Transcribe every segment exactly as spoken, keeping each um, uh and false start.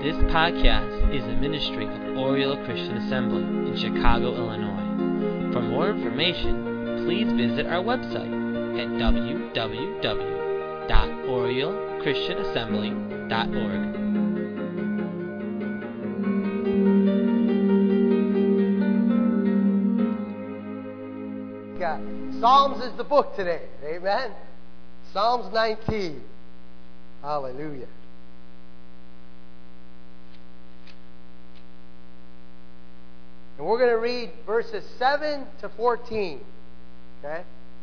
This podcast is a ministry of Oriole Christian Assembly in Chicago, Illinois. For more information, please visit our website at w w w dot oriole christian assembly dot org. Psalms is the book today. Amen. Psalms nineteen. Hallelujah. And we're going to read verses seven to fourteen. Okay?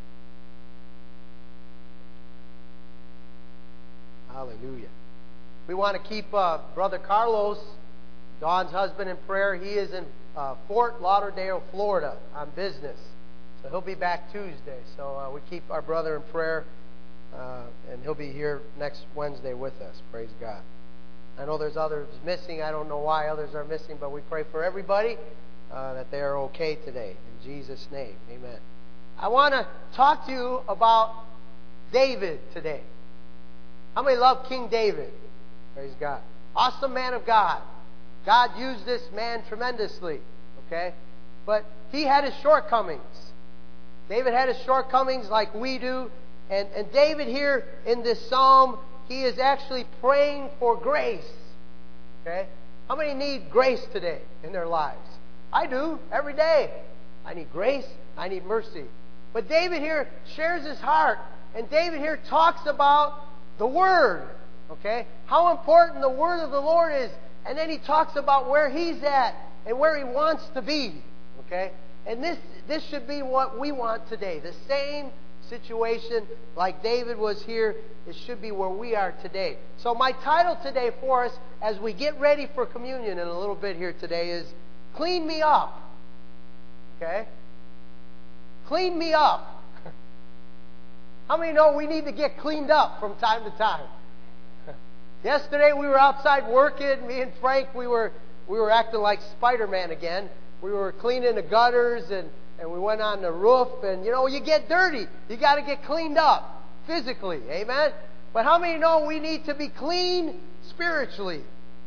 Hallelujah. We want to keep uh, Brother Carlos, Dawn's husband, in prayer. He is in uh, Fort Lauderdale, Florida on business. So he'll be back Tuesday. So uh, we keep our brother in prayer. Uh, and he'll be here next Wednesday with us. Praise God. I know there's others missing. I don't know why others are missing, but we pray for everybody uh, that they are okay today. In Jesus' name, amen. I want to talk to you about David today. How many love King David? Praise God. Awesome man of God. God used this man tremendously. Okay? But he had his shortcomings. David had his shortcomings like we do. And, and David here in this psalm, he is actually praying for grace. Okay? How many need grace today in their lives? I do, every day. I need grace. I need mercy. But David here shares his heart. And David here talks about the Word. Okay? How important the Word of the Lord is. And then he talks about where he's at and where he wants to be. Okay? And this, this should be what we want today. The same situation like David was here, it should be where we are today. So my title today for us as we get ready for communion in a little bit here today is Clean Me Up. Okay? Clean me up. How many know we need to get cleaned up from time to time? Yesterday we were outside working, me and Frank, we were we were acting like Spider-Man again. We were cleaning the gutters and And we went on the roof, and you know, you get dirty. You got to get cleaned up physically. Amen? But how many know we need to be clean spiritually?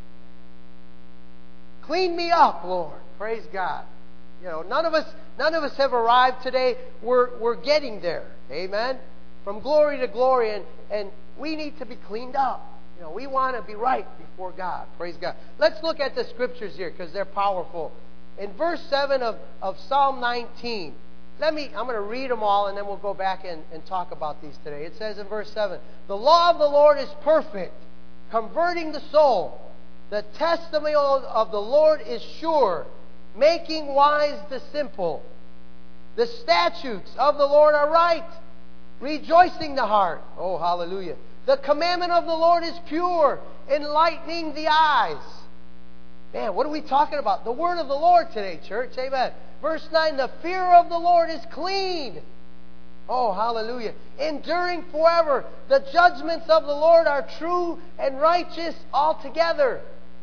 Clean me up, Lord. Praise God. You know, none of us none of us have arrived today. We're we're getting there. Amen? From glory to glory, and, and we need to be cleaned up. You know, we want to be right before God. Praise God. Let's look at the scriptures here because they're powerful. In verse seven of, of Psalm nineteen, let me, I'm going to read them all and then we'll go back and, and talk about these today. It says in verse seven, the law of the Lord is perfect, converting the soul. The testimony of the Lord is sure, making wise the simple. The statutes of the Lord are right, rejoicing the heart. Oh, hallelujah. The commandment of the Lord is pure, enlightening the eyes. Man, what are we talking about? The word of the Lord today, church. Amen. Verse nine, the fear of the Lord is clean. Oh, hallelujah. Enduring forever. The judgments of the Lord are true and righteous altogether.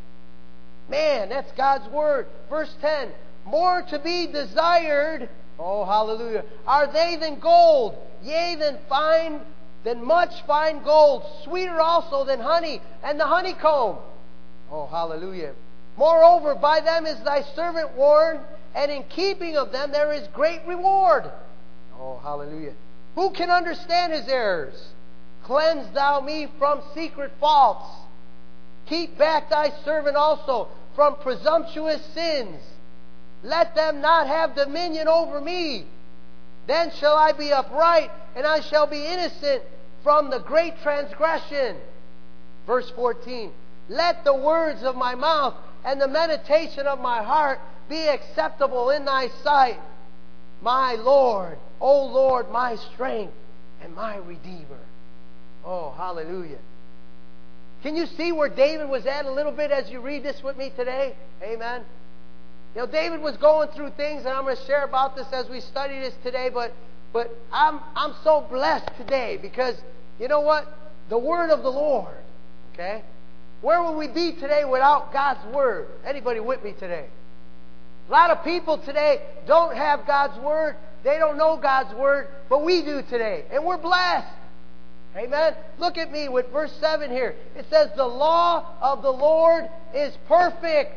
Man, that's God's word. Verse ten, more to be desired, oh, hallelujah, are they than gold, yea, than fine, than much fine gold, sweeter also than honey, and the honeycomb. Oh, hallelujah. Moreover, by them is thy servant warned, and in keeping of them there is great reward. Oh, hallelujah. Who can understand his errors? Cleanse thou me from secret faults. Keep back thy servant also from presumptuous sins. Let them not have dominion over me. Then shall I be upright, and I shall be innocent from the great transgression. Verse fourteen. Let the words of my mouth and the meditation of my heart be acceptable in thy sight, my Lord, O Lord, my strength and my Redeemer. Oh, hallelujah. Can you see where David was at a little bit as you read this with me today? Amen. You know, David was going through things, and I'm going to share about this as we study this today, but but I'm I'm so blessed today because, you know what? The word of the Lord, okay? Where would we be today without God's Word? Anybody with me today? A lot of people today don't have God's Word. They don't know God's Word, but we do today. And we're blessed. Amen? Look at me with verse seven here. It says, the law of the Lord is perfect.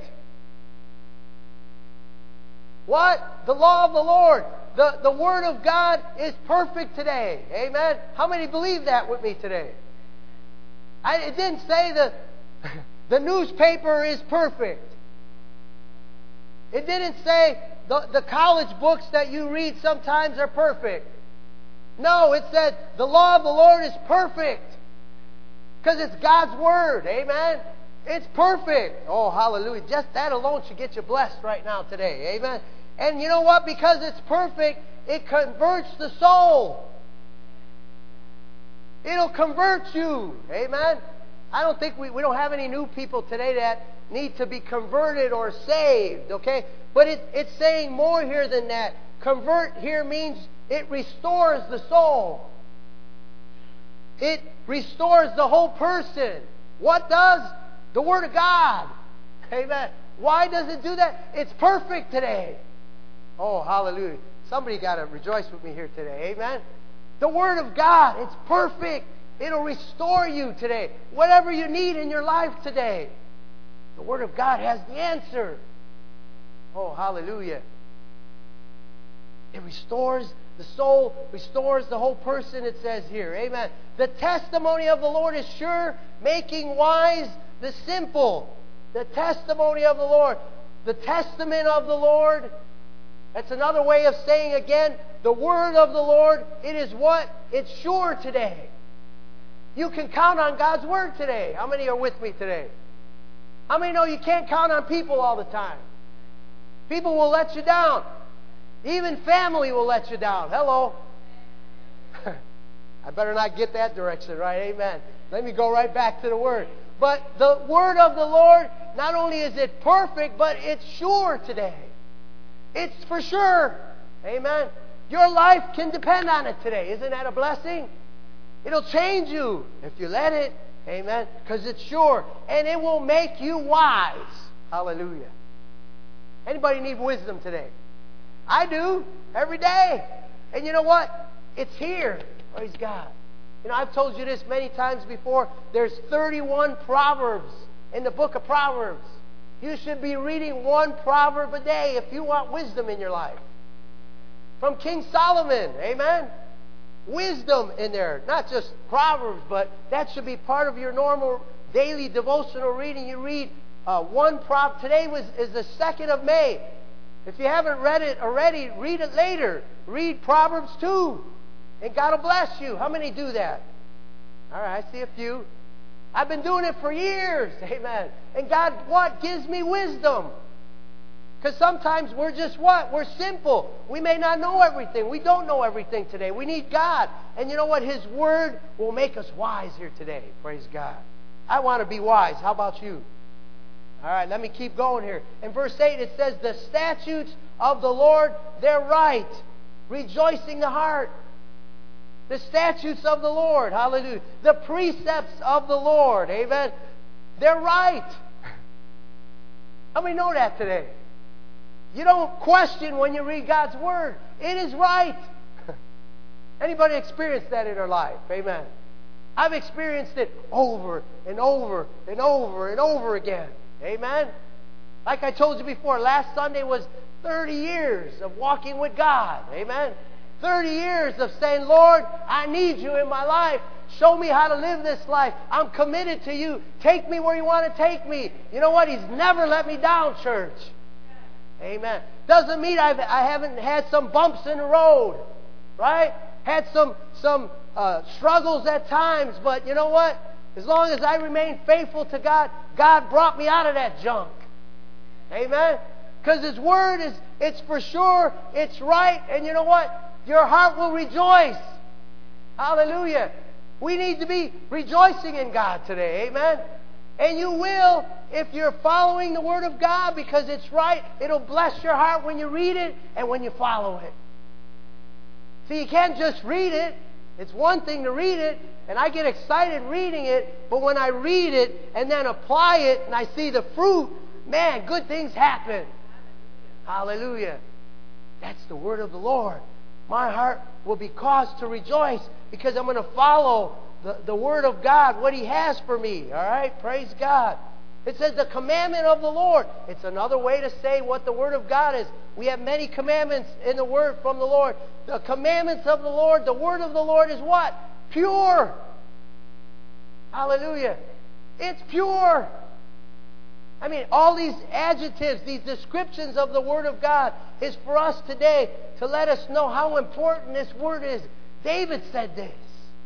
What? The law of the Lord. The, the Word of God is perfect today. Amen? How many believe that with me today? I, it didn't say the, the newspaper is perfect. It didn't say the, the college books that you read sometimes are perfect. No, it said the law of the Lord is perfect. Because it's God's Word. Amen? It's perfect. Oh, hallelujah. Just that alone should get you blessed right now today. Amen? And you know what? Because it's perfect, it converts the soul. It'll convert you. Amen? I don't think we, we don't have any new people today that need to be converted or saved. Okay? But it, it's saying more here than that. Convert here means it restores the soul. It restores the whole person. What does? The Word of God. Amen. Why does it do that? It's perfect today. Oh, hallelujah. Somebody got to rejoice with me here today. Amen. The Word of God, it's perfect. It'll restore you today. Whatever you need in your life today, the Word of God has the answer. Oh, hallelujah. It restores the soul, restores the whole person, it says here. Amen. The testimony of the Lord is sure, making wise the simple. The testimony of the Lord. The testament of the Lord. That's another way of saying again, the Word of the Lord, it is what? It's sure today. You can count on God's Word today. How many are with me today? How many know you can't count on people all the time? People will let you down. Even family will let you down. Hello. I better not get that direction, right? Amen. Let me go right back to the Word. But the Word of the Lord, not only is it perfect, but it's sure today. It's for sure. Amen. Your life can depend on it today. Isn't that a blessing? It'll change you if you let it. Amen. Because it's sure. And it will make you wise. Hallelujah. Anybody need wisdom today? I do. Every day. And you know what? It's here. Praise God. You know, I've told you this many times before. There's thirty-one Proverbs in the book of Proverbs. You should be reading one proverb a day if you want wisdom in your life. From King Solomon. Amen. Wisdom in there. Not just Proverbs, but that should be part of your normal daily devotional reading. You read uh, one proverb. Today was is the second of May. If you haven't read it already, read it later. Read Proverbs two. And God will bless you. How many do that? All right, I see a few. I've been doing it for years. Amen. And God, what? Gives me wisdom. Because sometimes we're just what? We're simple. We may not know everything. We don't know everything today. We need God. And you know what? His Word will make us wise here today. Praise God. I want to be wise. How about you? All right, let me keep going here. In verse eight it says, the statutes of the Lord, they're right, rejoicing the heart. The statutes of the Lord, hallelujah. The precepts of the Lord, amen. They're right. How many know that today? You don't question when you read God's Word. It is right. Anybody experienced that in their life? Amen. I've experienced it over and over and over and over again. Amen. Like I told you before, last Sunday was thirty years of walking with God. Amen. thirty years of saying, Lord, I need you in my life. Show me how to live this life. I'm committed to you. Take me where you want to take me. You know what? He's never let me down, church. Amen. Doesn't mean I've, I haven't had some bumps in the road. Right? Had some, some uh, struggles at times. But you know what? As long as I remain faithful to God, God brought me out of that junk. Amen? Because His Word is, it's for sure, it's right, and you know what? Your heart will rejoice. Hallelujah. We need to be rejoicing in God today. Amen? And you will if you're following the Word of God because it's right. It'll bless your heart when you read it and when you follow it. See, you can't just read it. It's one thing to read it, and I get excited reading it, but when I read it and then apply it and I see the fruit, man, good things happen. Hallelujah. That's the Word of the Lord. My heart will be caused to rejoice because I'm going to follow the, the Word of God, what He has for me. All right? Praise God. It says the commandment of the Lord. It's another way to say what the Word of God is. We have many commandments in the Word from the Lord. The commandments of the Lord, the Word of the Lord is what? Pure. Hallelujah. It's pure. I mean, all these adjectives, these descriptions of the Word of God is for us today to let us know how important this Word is. David said this.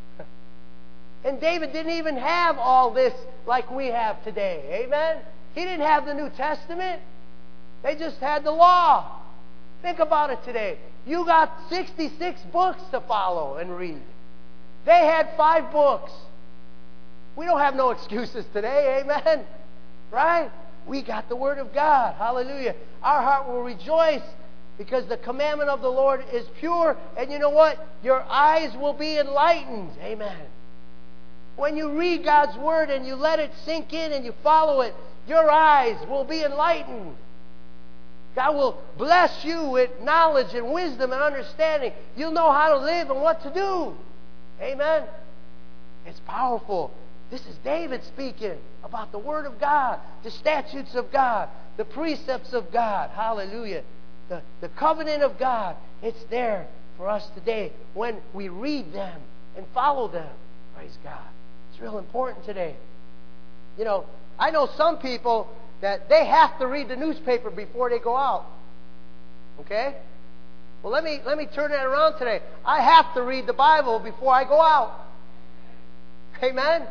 And David didn't even have all this like we have today. Amen? He didn't have the New Testament. They just had the law. Think about it today. You got sixty-six books to follow and read. They had five books. We don't have no excuses today. Amen? Right? We got the Word of God. Hallelujah. Our heart will rejoice because the commandment of the Lord is pure. And you know what? Your eyes will be enlightened. Amen. When you read God's Word and you let it sink in and you follow it, your eyes will be enlightened. God will bless you with knowledge and wisdom and understanding. You'll know how to live and what to do. Amen? It's powerful. This is David speaking about the Word of God, the statutes of God, the precepts of God. Hallelujah. The, the covenant of God. It's there for us today when we read them and follow them. Praise God. It's real important today. You know, I know some people that they have to read the newspaper before they go out. Okay? Well, let me let me turn that around today. I have to read the Bible before I go out. Amen?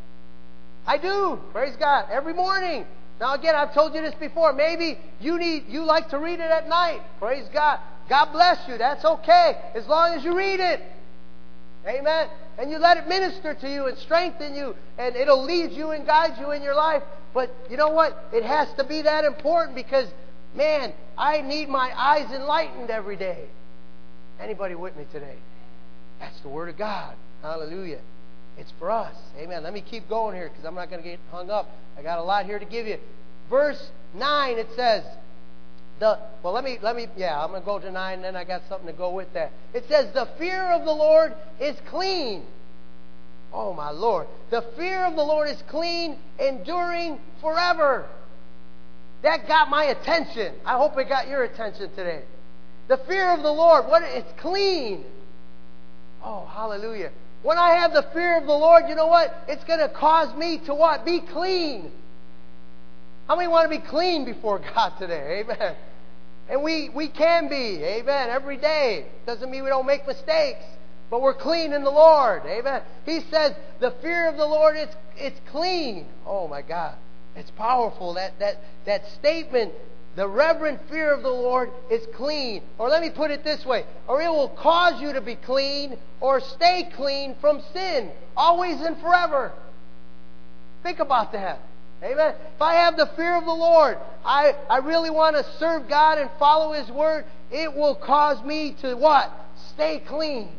I do. Praise God. Every morning. Now again, I've told you this before. Maybe you need you like to read it at night. Praise God. God bless you. That's okay. As long as you read it. Amen. And you let it minister to you and strengthen you, and it'll lead you and guide you in your life. But you know what? It has to be that important because, man, I need my eyes enlightened every day. Anybody with me today? That's the Word of God. Hallelujah. It's for us. Amen. Let me keep going here because I'm not going to get hung up. I got a lot here to give you. Verse nine, it says, the well, let me, let me, yeah, I'm going to go to nine, and then I got something to go with that. It says, the fear of the Lord is clean. Oh, my Lord. The fear of the Lord is clean, enduring forever. That got my attention. I hope it got your attention today. The fear of the Lord, what? It's clean. Oh, hallelujah. When I have the fear of the Lord, you know what? It's going to cause me to what? Be clean. How many want to be clean before God today? Amen. And we, we can be. Amen. Every day. Doesn't mean we don't make mistakes. But we're clean in the Lord. Amen. He says the fear of the Lord is it's clean. Oh my God. It's powerful. That that that statement, the reverent fear of the Lord is clean. Or let me put it this way. Or it will cause you to be clean or stay clean from sin. Always and forever. Think about that. Amen. If I have the fear of the Lord, I, I really want to serve God and follow His Word, it will cause me to what? Stay clean.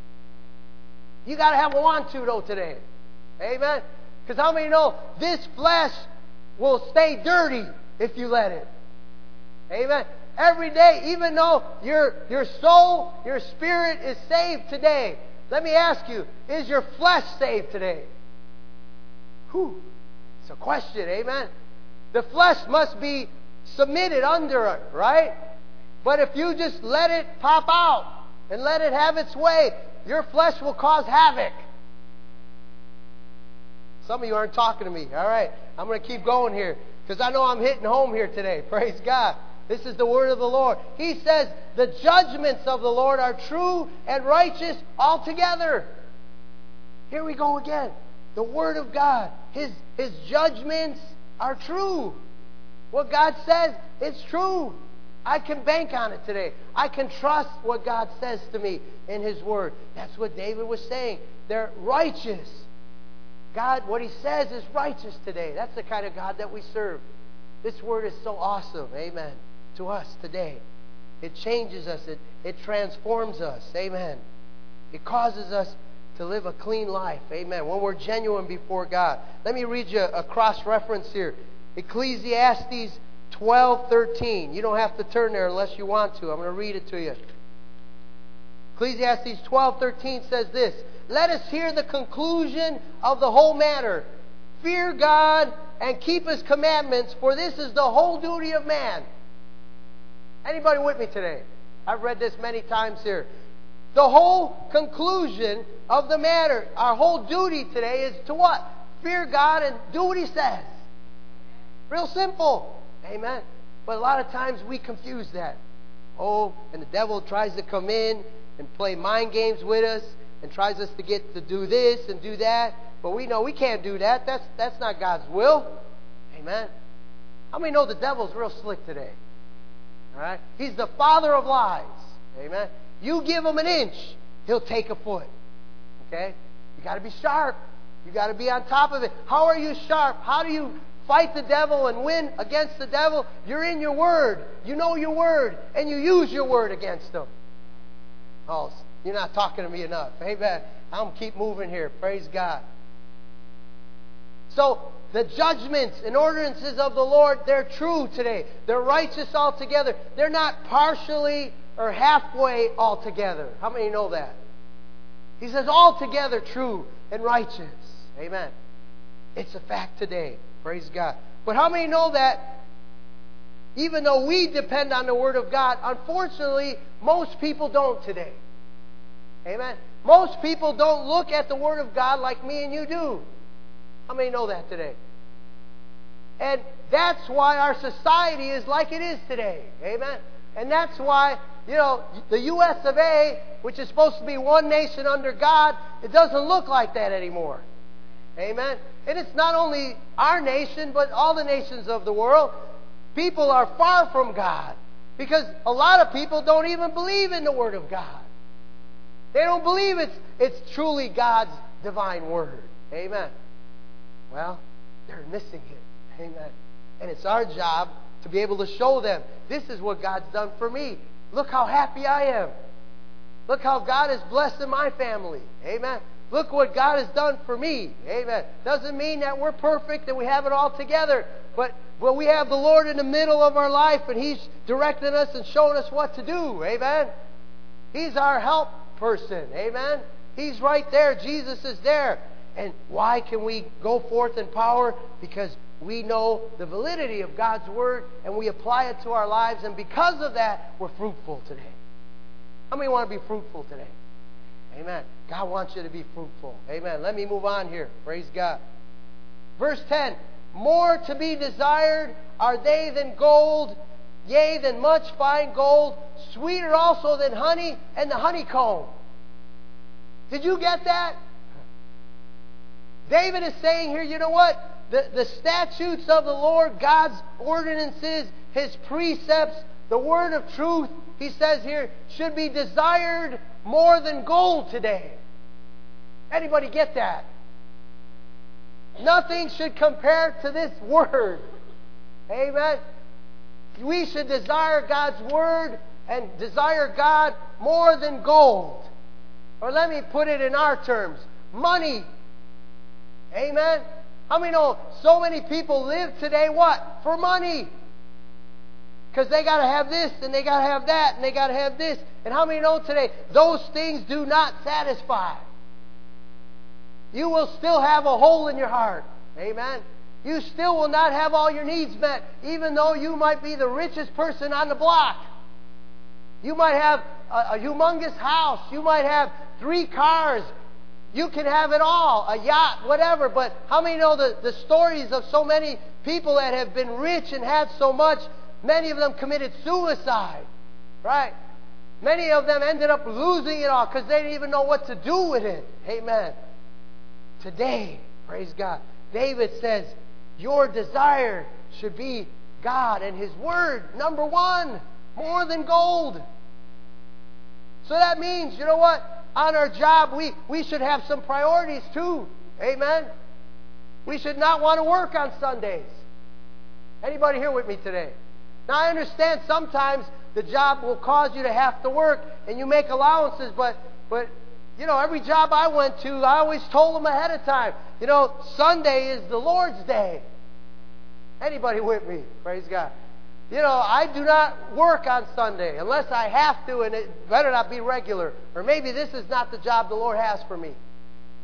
You got to have a want to though today. Amen. Because how many know this flesh will stay dirty if you let it? Amen. Every day, even though your, your soul, your spirit is saved today, let me ask you, is your flesh saved today? Whew. It's a question, amen? The flesh must be submitted under it, right? But if you just let it pop out and let it have its way, your flesh will cause havoc. Some of you aren't talking to me. All right, I'm going to keep going here because I know I'm hitting home here today. Praise God. This is the word of the Lord. He says, the judgments of the Lord are true and righteous altogether. Here we go again. The Word of God. His, His judgments are true. What God says, it's true. I can bank on it today. I can trust what God says to me in His Word. That's what David was saying. They're righteous. God, what He says is righteous today. That's the kind of God that we serve. This Word is so awesome. Amen. To us today. It changes us. It, it transforms us. Amen. It causes us to live a clean life. Amen. When we're genuine before God. Let me read you a cross-reference here. Ecclesiastes twelve thirteen. You don't have to turn there unless you want to. I'm going to read it to you. Ecclesiastes twelve thirteen says this. let us hear the conclusion of the whole matter. Fear God and keep His commandments, for this is the whole duty of man. Anybody with me today? I've read this many times here. The whole conclusion of the matter, our whole duty today is to what? Fear God and do what He says. Real simple. Amen. But a lot of times we confuse that. Oh, and the devil tries to come in and play mind games with us and tries us to get to do this and do that. But we know we can't do that. That's, that's not God's will. Amen. How many know the devil's real slick today? All right? He's the father of lies. Amen. You give him an inch, he'll take a foot. Okay? You got to be sharp. You got to be on top of it. How are you sharp? How do you fight the devil and win against the devil? You're in your word. You know your word, and you use your word against him. Oh, you're not talking to me enough. Amen. I'm going to keep moving here. Praise God. So, the judgments and ordinances of the Lord, they're true today. They're righteous altogether. They're not partially or halfway altogether. How many know that? He says altogether true and righteous. Amen. It's a fact today. Praise God. But how many know that even though we depend on the Word of God, unfortunately, most people don't today. Amen. Most people don't look at the Word of God like me and you do. How many know that today? And that's why our society is like it is today. Amen. And that's why, you know, the U S of A, which is supposed to be one nation under God, it doesn't look like that anymore. Amen. And it's not only our nation, but all the nations of the world. People are far from God because a lot of people don't even believe in the Word of God. They don't believe it's, it's truly God's divine Word. Amen. Well, they're missing it. Amen. And it's our job to be able to show them, this is what God's done for me. Look how happy I am. Look how God has blessed my family. Amen. Look what God has done for me. Amen. Doesn't mean that we're perfect and we have it all together. But, but we have the Lord in the middle of our life and He's directing us and showing us what to do. Amen. He's our help person. Amen. He's right there. Jesus is there. And why can we go forth in power? Because we know the validity of God's Word and we apply it to our lives. And because of that, we're fruitful today. How many want to be fruitful today? Amen. God wants you to be fruitful. Amen. Let me move on here. Praise God. Verse ten. More to be desired are they than gold, yea, than much fine gold, sweeter also than honey and the honeycomb. Did you get that? David is saying here, you know what? The, the statutes of the Lord, God's ordinances, His precepts, the word of truth, he says here, should be desired more than gold today. Anybody get that? Nothing should compare to this word. Amen. We should desire God's word and desire God more than gold. Or let me put it in our terms, money. Amen. How many know so many people live today what? For money. Because they got to have this and they got to have that and they got to have this. And how many know today those things do not satisfy? You will still have a hole in your heart. Amen. You still will not have all your needs met, even though you might be the richest person on the block. You might have a, a humongous house. You might have three cars. You can have it all, a yacht, whatever. But how many know the, the stories of so many people that have been rich and had so much, many of them committed suicide, right? Many of them ended up losing it all because they didn't even know what to do with it. Amen. Today, praise God, David says, your desire should be God and His Word, number one, more than gold. So that means, you know what? On our job, we, we should have some priorities too. Amen? We should not want to work on Sundays. Anybody here with me today? Now, I understand sometimes the job will cause you to have to work and you make allowances, but, but you know, every job I went to, I always told them ahead of time, you know, Sunday is the Lord's day. Anybody with me? Praise God. You know, I do not work on Sunday unless I have to, and it better not be regular. Or maybe this is not the job the Lord has for me.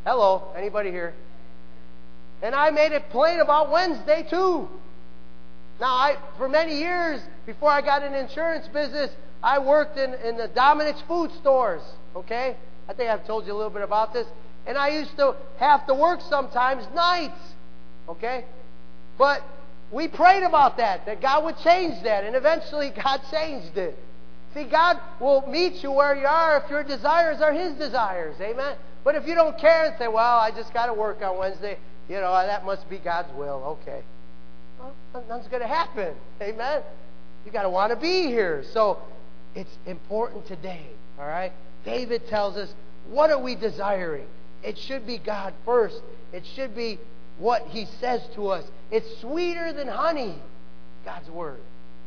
Hello, anybody here? And I made it plain about Wednesday too. Now, I for many years, before I got in the insurance business, I worked in, in the Dominic's food stores, okay? I think I've told you a little bit about this. And I used to have to work sometimes nights, okay? But we prayed about that, that God would change that, and eventually God changed it. See, God will meet you where you are if your desires are His desires, amen? But if you don't care and say, well, I just got to work on Wednesday, you know, that must be God's will, okay. Well, nothing's going to happen, amen? You got to want to be here. So it's important today, all right? David tells us, what are we desiring? It should be God first. It should be what He says to us. It's sweeter than honey, God's Word.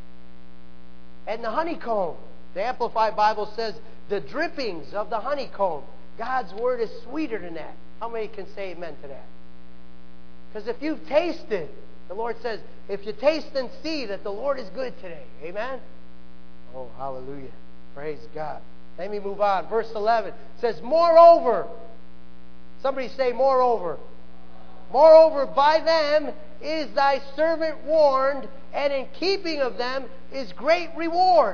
And the honeycomb, the Amplified Bible says, the drippings of the honeycomb. God's Word is sweeter than that. How many can say amen to that? Because if you've tasted, the Lord says, if you taste and see that the Lord is good today. Amen? Oh, hallelujah. Praise God. Let me move on. Verse eleven says, moreover. Somebody say, moreover. Moreover, by them is thy servant warned, and in keeping of them is great reward.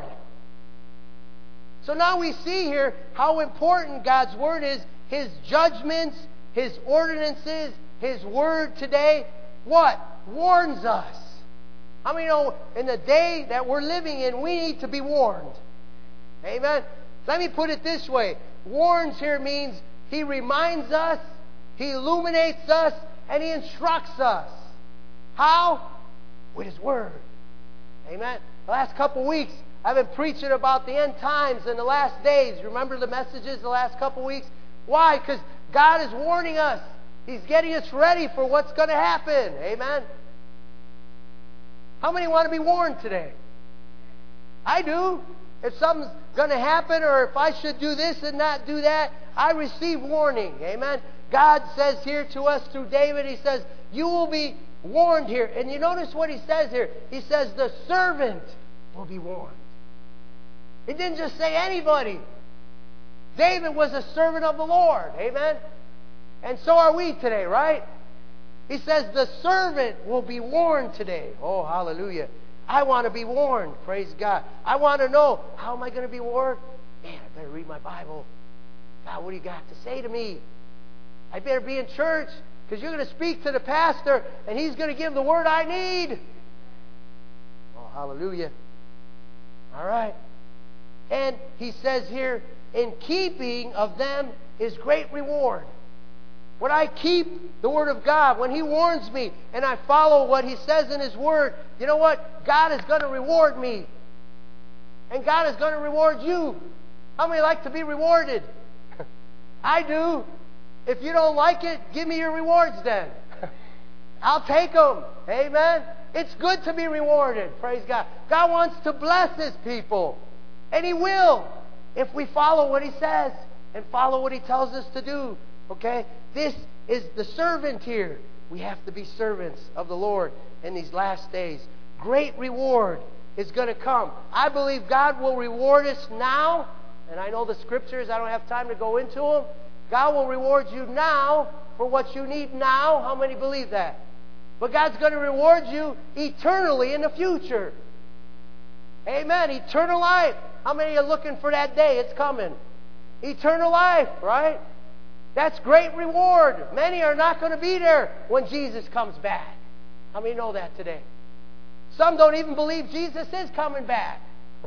So now we see here how important God's Word is. His judgments, His ordinances, His Word today, what? Warns us. How many know in the day that we're living in, we need to be warned? Amen? Let me put it this way. Warns here means He reminds us, He illuminates us, and He instructs us. How? With His Word. Amen? The last couple of weeks, I've been preaching about the end times and the last days. Remember the messages the last couple of weeks? Why? Because God is warning us. He's getting us ready for what's going to happen. Amen? How many want to be warned today? I do. If something's going to happen or if I should do this and not do that, I receive warning. Amen? God says here to us through David, He says, you will be warned here. And you notice what He says here. He says the servant will be warned. He didn't just say anybody. David was a servant of the Lord. Amen? And so are we today, right? He says the servant will be warned today. Oh, hallelujah. I want to be warned. Praise God. I want to know, how am I going to be warned? Man, I better read my Bible. God, what do you got to say to me? I better be in church because you're going to speak to the pastor and he's going to give the word I need. Oh, hallelujah. All right. And he says here, in keeping of them is great reward. When I keep the Word of God, when He warns me and I follow what He says in His Word, you know what? God is going to reward me. And God is going to reward you. How many like to be rewarded? I do. If you don't like it, give me your rewards then. I'll take them. Amen? It's good to be rewarded. Praise God. God wants to bless His people. And He will if we follow what He says and follow what He tells us to do. Okay? This is the servant here. We have to be servants of the Lord in these last days. Great reward is going to come. I believe God will reward us now. And I know the scriptures. I don't have time to go into them. God will reward you now for what you need now. How many believe that? But God's going to reward you eternally in the future. Amen. Eternal life. How many are looking for that day? It's coming. Eternal life, right? That's great reward. Many are not going to be there when Jesus comes back. How many know that today? Some don't even believe Jesus is coming back.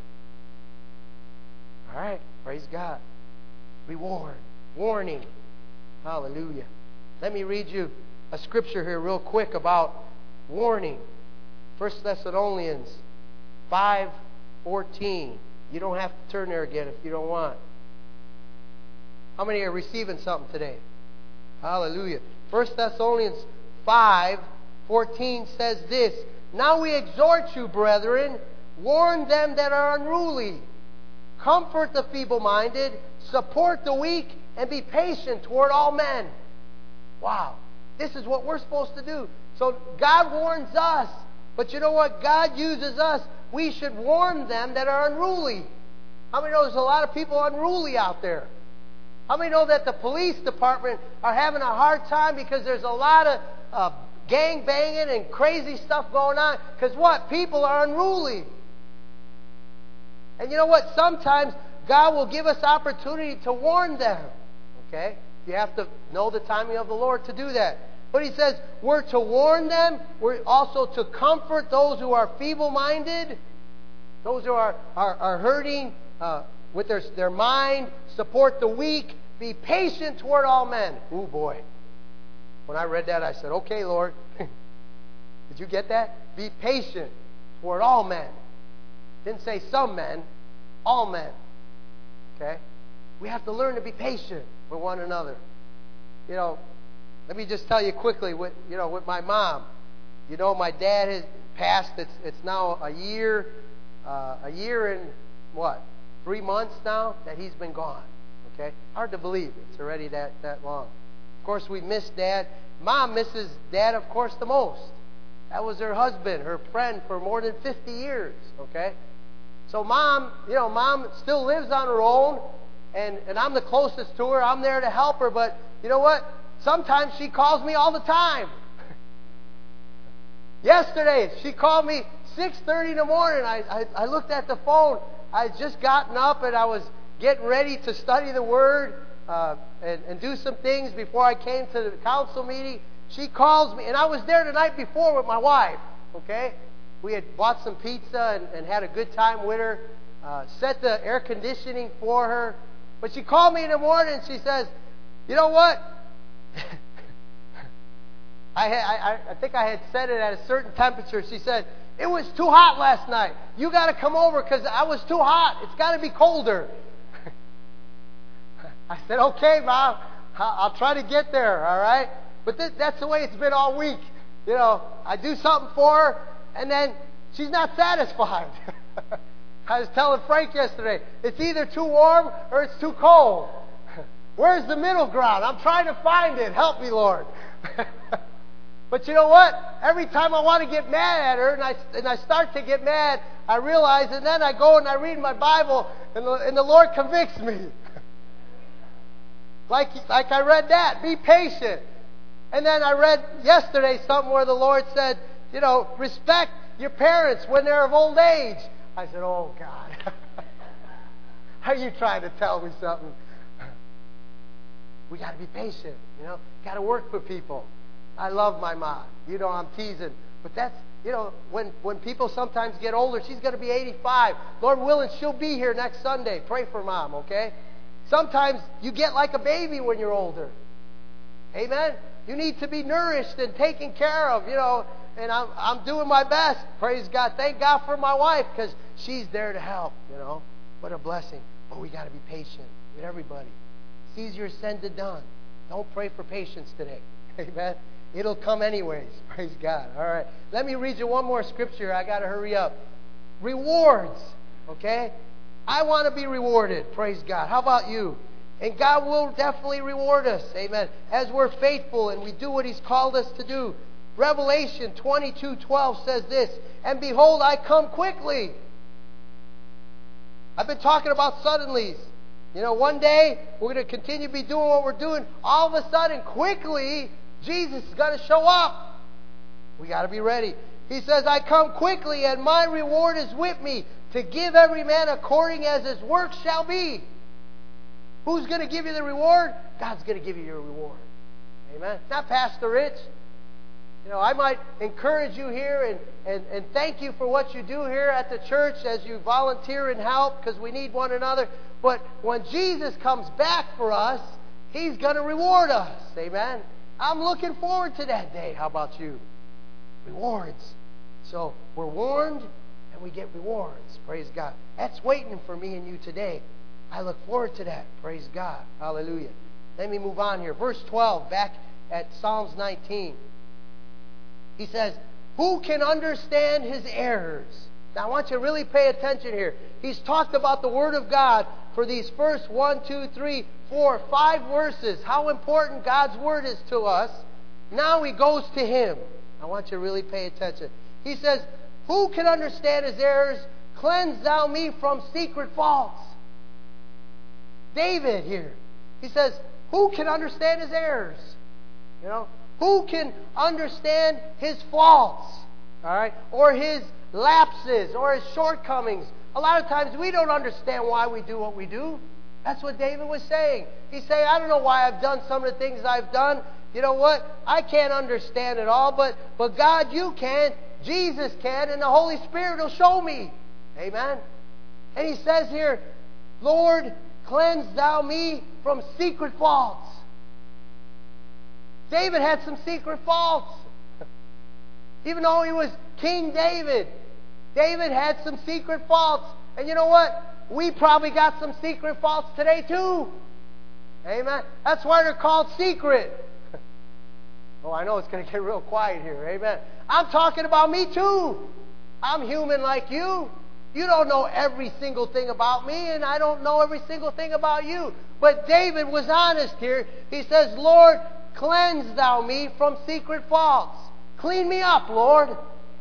All right. Praise God. Reward. Warning. Hallelujah. Let me read you a scripture here real quick about warning. First Thessalonians five fourteen. You don't have to turn there again if you don't want. How many are receiving something today? Hallelujah. First Thessalonians five fourteen says this, now we exhort you, brethren, warn them that are unruly, comfort the feeble-minded, support the weak, and be patient toward all men. Wow. This is what we're supposed to do. So God warns us, but you know what? God uses us. We should warn them that are unruly. How many know there's a lot of people unruly out there? How many know that the police department are having a hard time because there's a lot of uh, gang banging and crazy stuff going on? Because what? People are unruly. And you know what? Sometimes God will give us opportunity to warn them. Okay? You have to know the timing of the Lord to do that. But He says we're to warn them. We're also to comfort those who are feeble-minded, those who are, are, are hurting uh, with their, their mind, support the weak, be patient toward all men. Ooh, boy. When I read that, I said, okay, Lord. Did you get that? Be patient toward all men. Didn't say some men, all men. Okay? We have to learn to be patient with one another. You know, let me just tell you quickly, with, you know, with my mom. You know, my dad has passed. It's, it's now a year, uh, a year and what? Three months now that he's been gone. Okay? Hard to believe. It's already that, that long. Of course, we miss Dad. Mom misses Dad, of course, the most. That was her husband, her friend for more than fifty years. Okay? So Mom, you know, Mom still lives on her own, and, and I'm the closest to her. I'm there to help her, but you know what? Sometimes she calls me all the time. Yesterday, she called me six thirty in the morning. I, I, I looked at the phone. I had just gotten up, and I was getting ready to study the Word uh, and, and do some things before I came to the council meeting. She calls me, and I was there the night before with my wife, okay? We had bought some pizza and, and had a good time with her, uh, set the air conditioning for her. But she called me in the morning, and she says, you know what? I, had, I, I think I had set it at a certain temperature. She said, it was too hot last night. You got to come over because I was too hot. It's got to be colder. I said, okay, Mom, I'll try to get there, all right? But th- that's the way it's been all week. You know, I do something for her, and then she's not satisfied. I was telling Frank yesterday, it's either too warm or it's too cold. Where's the middle ground? I'm trying to find it. Help me, Lord. But you know what? Every time I want to get mad at her, and I, and I start to get mad, I realize, and then I go and I read my Bible, and the, and the Lord convicts me. Like, like I read that, be patient. And then I read yesterday something where the Lord said, you know, respect your parents when they're of old age. I said, oh, God. Are you trying to tell me something? We got to be patient, you know. Got to work for people. I love my mom. You know, I'm teasing. But that's, you know, when, when people sometimes get older, she's going to be eighty-five. Lord willing, she'll be here next Sunday. Pray for Mom, okay? Sometimes you get like a baby when you're older. Amen? You need to be nourished and taken care of, you know. And I'm, I'm doing my best. Praise God. Thank God for my wife because she's there to help, you know. What a blessing. But we got to be patient with everybody. It's easier said than done. Don't pray for patience today. Amen? It'll come anyways. Praise God. All right. Let me read you one more scripture. I got to hurry up. Rewards. Okay? I want to be rewarded. Praise God. How about you? And God will definitely reward us. Amen. As we're faithful and we do what He's called us to do. Revelation twenty-two twelve says this, and behold, I come quickly. I've been talking about suddenlies. You know, one day we're going to continue to be doing what we're doing. All of a sudden, quickly, Jesus is going to show up. We got to be ready. He says, I come quickly, and my reward is with me, to give every man according as his work shall be. Who's going to give you the reward? God's going to give you your reward. Amen. Not Pastor Rich. You know, I might encourage you here and, and, and thank you for what you do here at the church as you volunteer and help because we need one another. But when Jesus comes back for us, He's going to reward us. Amen. I'm looking forward to that day. How about you? Rewards. So we're warned and we get rewards. Praise God. That's waiting for me and you today. I look forward to that. Praise God. Hallelujah. Let me move on here. Verse twelve, back at Psalms nineteen. He says, who can understand his errors? Now I want you to really pay attention here. He's talked about the Word of God for these first one, two, three, four, five verses. How important God's Word is to us. Now he goes to Him. I want you to really pay attention. He says, who can understand his errors? Cleanse thou me from secret faults. David here. He says, who can understand his errors? You know, who can understand his faults? All right? Or his lapses, or his shortcomings. A lot of times we don't understand why we do what we do. That's what David was saying. He's saying, I don't know why I've done some of the things I've done. You know what? I can't understand it all, but, but God, you can. Jesus can, and the Holy Spirit will show me. Amen? And he says here, Lord, cleanse thou me from secret faults. David had some secret faults. Even though he was King David, David had some secret faults. And you know what? We probably got some secret faults today too. Amen? That's why they're called secret. Oh, I know it's going to get real quiet here. Amen? I'm talking about me too. I'm human like you. You don't know every single thing about me, and I don't know every single thing about you. But David was honest here. He says, Lord, cleanse thou me from secret faults. Clean me up, Lord.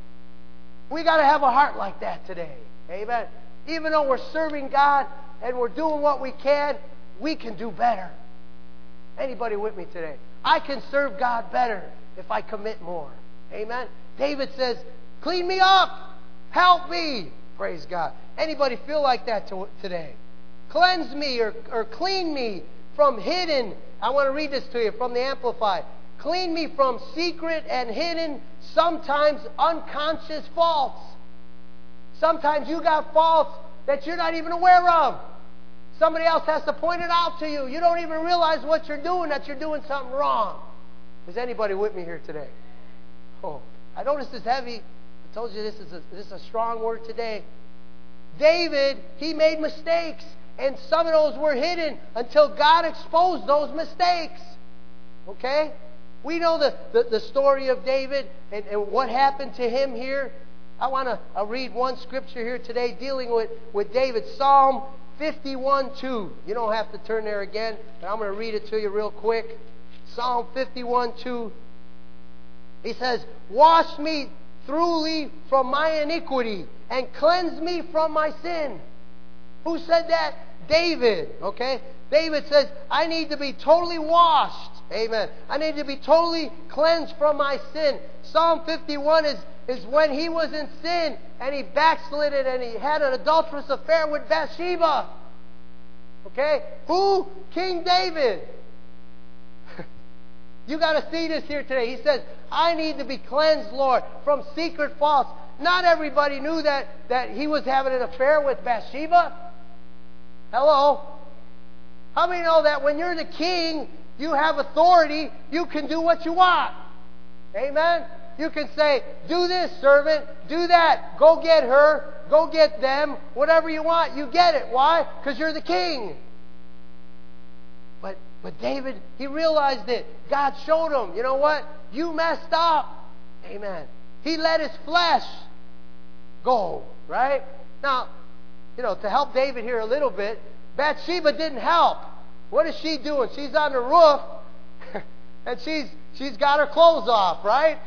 We got to have a heart like that today. Amen. Even though we're serving God and we're doing what we can, we can do better. Anybody with me today? I can serve God better if I commit more. Amen. David says, clean me up. Help me. Praise God. Anybody feel like that to, today? Cleanse me or, or clean me from hidden. I want to read this to you from the Amplified. Clean me from secret and hidden, sometimes unconscious faults. Sometimes you got faults that you're not even aware of. Somebody else has to point it out to you. You don't even realize what you're doing, that you're doing something wrong. Is anybody with me here today? Oh, I know this is heavy. I told you this is a, this is a strong word today. David, he made mistakes, and some of those were hidden until God exposed those mistakes. Okay? We know the, the, the story of David and, and what happened to him here. I want to uh, read one scripture here today dealing with, with David. Psalm fifty-one two. You don't have to turn there again, but I'm going to read it to you real quick. Psalm fifty-one two. He says, wash me thoroughly from my iniquity and cleanse me from my sin. Who said that? David. Okay? David says, I need to be totally washed. Amen. I need to be totally cleansed from my sin. Psalm fifty-one is, is when he was in sin and he backslid it and he had an adulterous affair with Bathsheba. Okay? Who? King David. You got to see this here today. He says, I need to be cleansed, Lord, from secret faults. Not everybody knew that, that he was having an affair with Bathsheba. Hello? How many know that when you're the king, you have authority, you can do what you want? Amen? You can say, do this, servant, do that, go get her, go get them, whatever you want, you get it. Why? Because you're the king. But but David, he realized it. God showed him, you know what? You messed up. Amen. He let his flesh go, right? Now, you know, to help David here a little bit, Bathsheba didn't help. What is she doing? She's on the roof, and she's she's got her clothes off, right?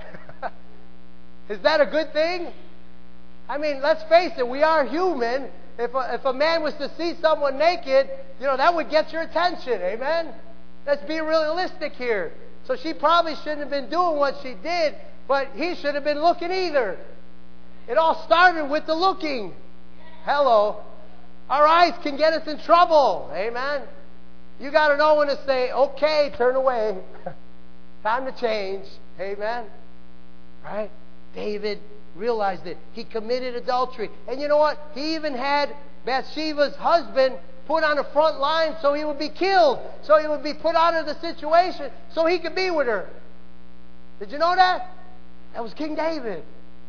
Is that a good thing? I mean, let's face it, we are human. If a, if a man was to see someone naked, you know, that would get your attention, amen? Let's be realistic here. So she probably shouldn't have been doing what she did, but he should have been looking either. It all started with the looking. Hello. Our eyes can get us in trouble, amen? You got to know when to say, okay, turn away. Time to change, amen? Right? David realized it. He committed adultery. And you know what? He even had Bathsheba's husband put on the front line so he would be killed. So he would be put out of the situation so he could be with her. Did you know that? That was King David.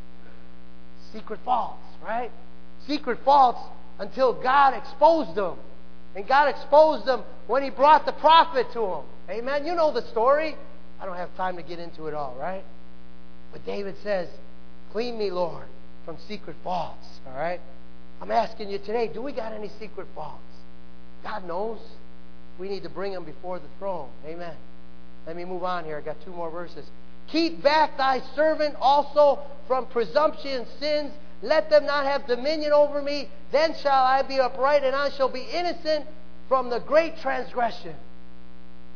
Secret faults, right? Secret faults until God exposed them. And God exposed them when he brought the prophet to him. Amen? You know the story. I don't have time to get into it all, right? But David says, clean me, Lord, from secret faults. All right? I'm asking you today, do we got any secret faults? God knows. We need to bring them before the throne. Amen. Let me move on here. I got two more verses. Keep back thy servant also from presumption and sins. Let them not have dominion over me. Then shall I be upright, and I shall be innocent from the great transgression.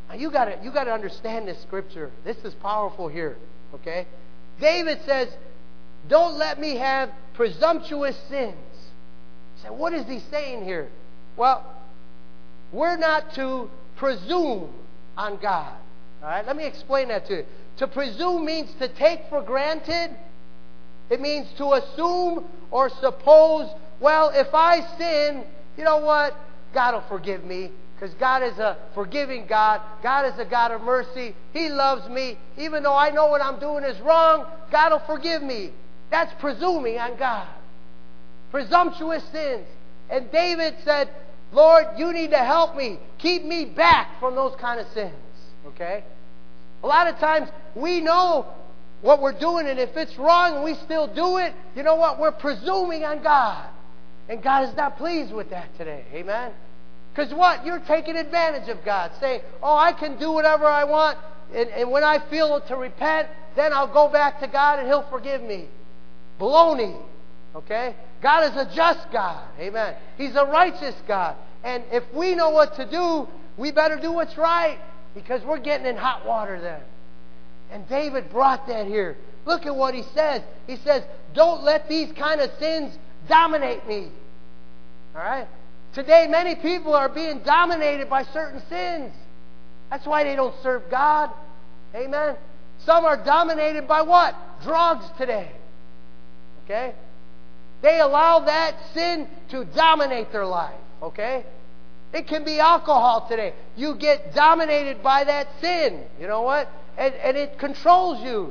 Now you gotta you gotta understand this scripture. This is powerful here. Okay? David says, don't let me have presumptuous sins. You say, what is he saying here? Well, we're not to presume on God. All right? Let me explain that to you. To presume means to take for granted. It means to assume or suppose, well, if I sin, you know what? God will forgive me because God is a forgiving God. God is a God of mercy. He loves me. Even though I know what I'm doing is wrong, God will forgive me. That's presuming on God. Presumptuous sins. And David said, Lord, you need to help me. Keep me back from those kind of sins. Okay? A lot of times we know what we're doing, and if it's wrong and we still do it, you know what? We're presuming on God. And God is not pleased with that today. Amen? Because what? You're taking advantage of God. Saying, oh, I can do whatever I want, and, and when I feel to repent, then I'll go back to God and He'll forgive me. Baloney. Okay? God is a just God. Amen. He's a righteous God. And if we know what to do, we better do what's right, because we're getting in hot water then. And David brought that here. Look at what he says. He says, don't let these kind of sins dominate me. All right? Today, many people are being dominated by certain sins. That's why they don't serve God. Amen? Some are dominated by what? Drugs today. Okay? They allow that sin to dominate their life. Okay? It can be alcohol today. You get dominated by that sin. You know what? And, and it controls you.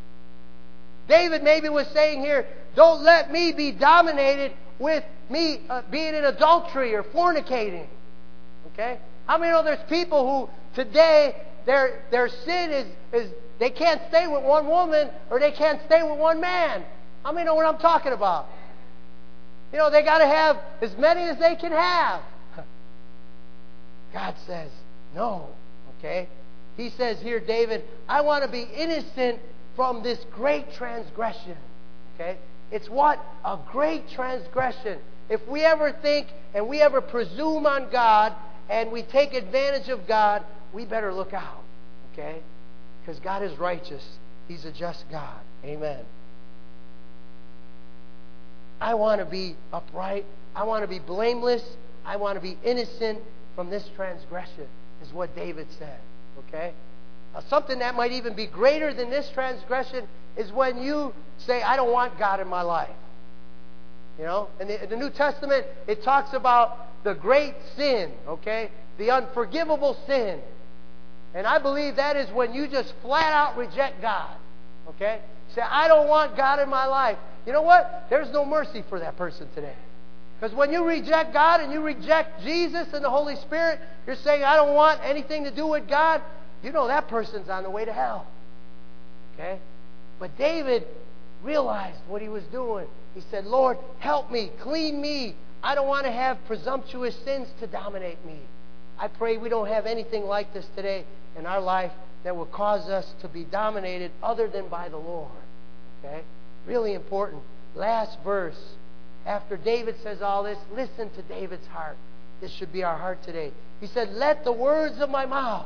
David maybe was saying here, don't let me be dominated with me uh, being in adultery or fornicating. Okay? How many know there's people who today their their sin is, is they can't stay with one woman or they can't stay with one man? How many know what I'm talking about? You know, they got to have as many as they can have. God says, no. Okay? He says here, David, I want to be innocent from this great transgression. Okay? It's what? A great transgression. If we ever think and we ever presume on God and we take advantage of God, we better look out. Okay? Because God is righteous. He's a just God. Amen. I want to be upright. I want to be blameless. I want to be innocent from this transgression, is what David said. Okay? Now, something that might even be greater than this transgression is when you say, I don't want God in my life. You know? In the, in the New Testament, it talks about the great sin, okay? The unforgivable sin. And I believe that is when you just flat out reject God. Okay? Say, I don't want God in my life. You know what? There's no mercy for that person today. Because when you reject God and you reject Jesus and the Holy Spirit, you're saying, I don't want anything to do with God. You know that person's on the way to hell. Okay? But David realized what he was doing. He said, Lord, help me, clean me. I don't want to have presumptuous sins to dominate me. I pray we don't have anything like this today in our life that will cause us to be dominated other than by the Lord. Okay? Really important. Last verse. After David says all this, listen to David's heart. This should be our heart today. He said, let the words of my mouth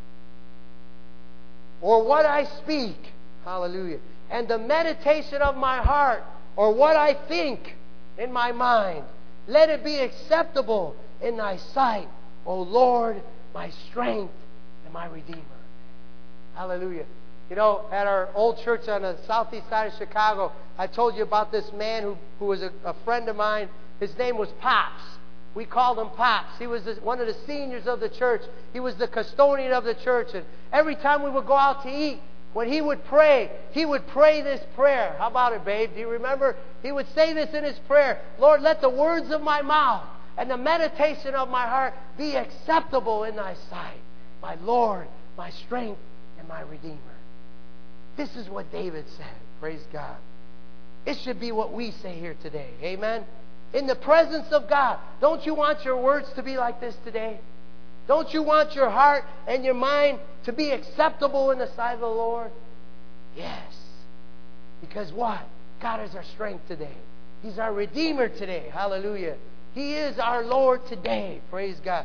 or what I speak, hallelujah, and the meditation of my heart or what I think in my mind, let it be acceptable in thy sight, O Lord, my strength and my Redeemer. Hallelujah. You know, at our old church on the southeast side of Chicago, I told you about this man who, who was a, a friend of mine. His name was Pops. We called him Pops. He was the, one of the seniors of the church. He was the custodian of the church. And every time we would go out to eat, when he would pray, he would pray this prayer. How about it, babe? Do you remember? He would say this in his prayer. Lord, let the words of my mouth and the meditation of my heart be acceptable in thy sight. My Lord, my strength, and my Redeemer. This is what David said. Praise God. It should be what we say here today. Amen? In the presence of God. Don't you want your words to be like this today? Don't you want your heart and your mind to be acceptable in the sight of the Lord? Yes. Because what? God is our strength today. He's our Redeemer today. Hallelujah. He is our Lord today. Praise God.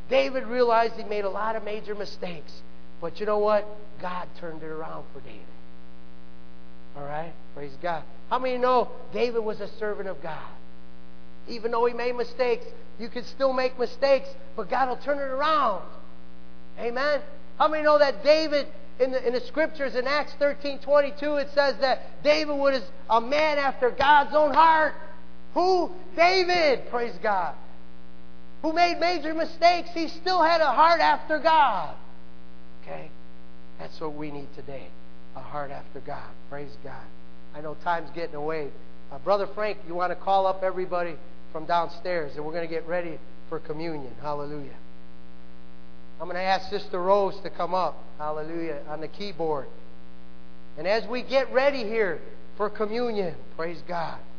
David realized he made a lot of major mistakes. But you know what? God turned it around for David. All right? Praise God. How many know David was a servant of God? Even though he made mistakes, you can still make mistakes, but God will turn it around. Amen? How many know that David, in the, in the Scriptures, in Acts thirteen twenty-two, it says that David was a man after God's own heart? Who? David, praise God. Who made major mistakes, he still had a heart after God. Okay? That's what we need today. A heart after God. Praise God. I know time's getting away. Uh, Brother Frank, you want to call up everybody from downstairs, and we're going to get ready for communion. Hallelujah. I'm going to ask Sister Rose to come up. Hallelujah. On the keyboard. And as we get ready here for communion, praise God,